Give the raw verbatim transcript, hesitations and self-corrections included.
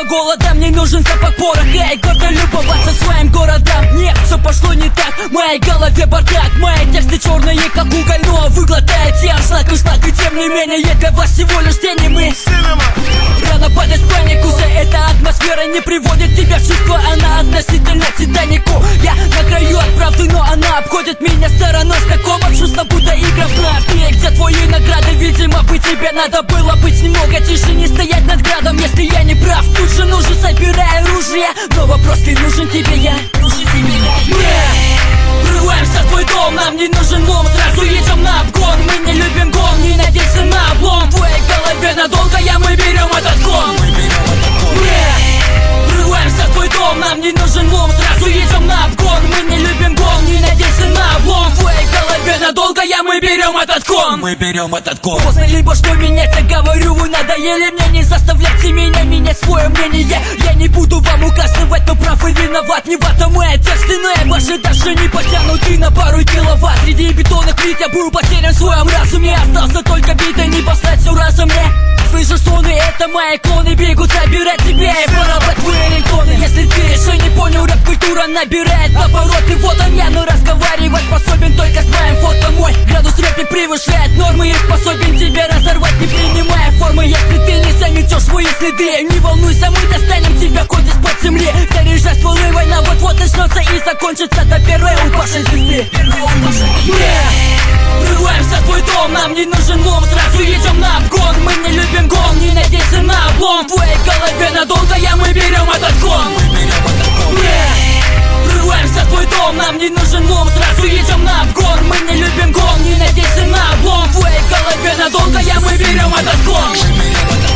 чувство голода, мне нужен запах пороха. Эй, гордо любоваться своим городом. Нет, все пошло не так, в моей голове бардак. Мои тексты черные, как уголь, но выглотает сердце. Шлак и шлак, и тем не менее для вас всего лишь тени мы. Рано падать в панику, за эта атмосфера не приводит тебя в чувство. Она относительно Титанику. Я на краю от правды, но она обходит меня стороной. С такого чувства, будто игра в нарты. Где твои награды? Видимо, бы тебе надо было быть немного тише, не стоять над градом. Если я не прав, тут же нужен, собирай оружие. Но вопрос, ты нужен тебе я. Врываемся в твой дом, нам не нужен лом. Сразу едем на обгон, мы не любим гон. Не надейся на облом, в твоей голове надолго я, мы берем этот кон. Врываемся в твой дом, нам не нужен лом. Сразу едем на обгон, мы не любим гон. Не надейся на облом, в твоей голове надолго я, мы берем этот кон. Мы берем этот кон. После либо что менять, я говорю, вы надоели мне. Не заставляйте меня менять свое мнение. Я не буду вам указывать, но прав и виноват. Не в этом мои тексты, но я ваши даже не потянуты на пару киловатт. Среди бетонных плит я был потерян в своем разуме. Остался только битой, не послать все разом мне. Слышу стоны, это мои клоны бегут забирать тебя и воровать твои рингтоны. Если ты еще не понял, рэп-культура набирает обороты. Вот он я, но разговаривать способен только с моим фото. Мой градус рэпе превышает нормы и способен тебя разорвать, не принимая формы. Если ты не заметешь свои следы, не волнуйся, мы достанем тебя хоть из-под земли. Заряжай стволы, война вот-вот начнется и закончится до первой упавшей звезды. Врываемся в твой дом, нам не нужен лом. Сразу едем на обгон, мы не любим гон. Не надейся на облом, в твоей голове надолго я, мы берем этот кон. Врываемся в твой дом, нам не нужен лом. Сразу едем на обгон, мы не любим гон. Не надейся на облом, в твоей голове надолго я, мы берем этот кон.